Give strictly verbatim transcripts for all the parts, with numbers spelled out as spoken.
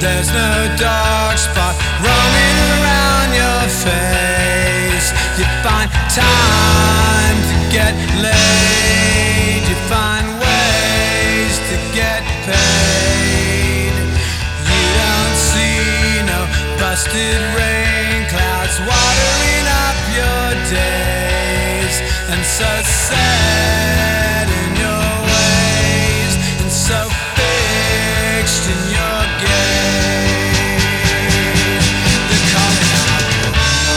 There's no dark spot roaming around your face. You find time to get laid. You find ways to get paid. You don't see no busted rain clouds watering up your days. And so sad in your ways, and so fixed in your gaze. They're calling out for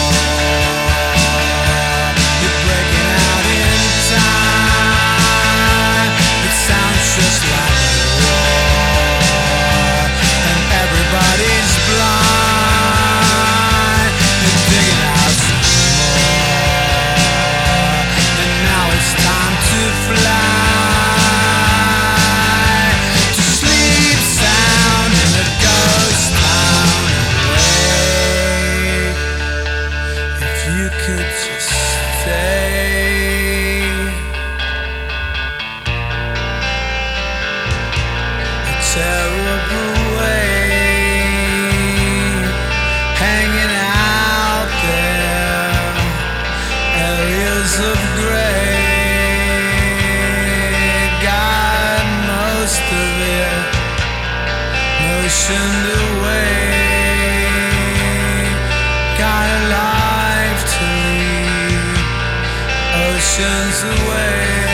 more. You're breaking out in time. It sounds just like a war, and everybody's blind. You're digging out some more, and now it's time to fly. You could just stay. A terrible way, hanging out there, areas of gray. Got most of it motioned away. Got a life to lead, oceans away.